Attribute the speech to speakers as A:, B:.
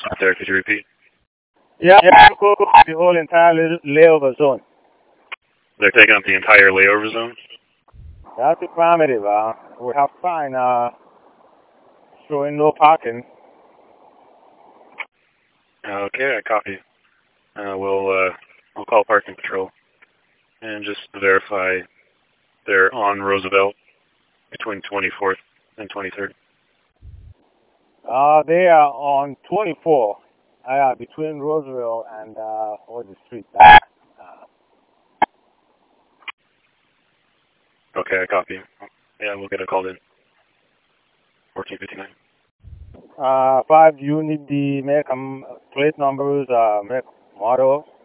A: There, could you repeat?
B: Yeah, cool. The whole entire layover zone.
A: They're taking up the entire layover zone?
B: That's affirmative. We have sign showing no parking.
A: Okay, I copy. We'll call parking patrol and just verify they're on Roosevelt between 24th and 23rd.
B: They are on 24. Between Roosevelt and what's the street?
A: Okay, I copy. Yeah, we'll get a call in. 1459.
B: 5. You need the make plate numbers, make model.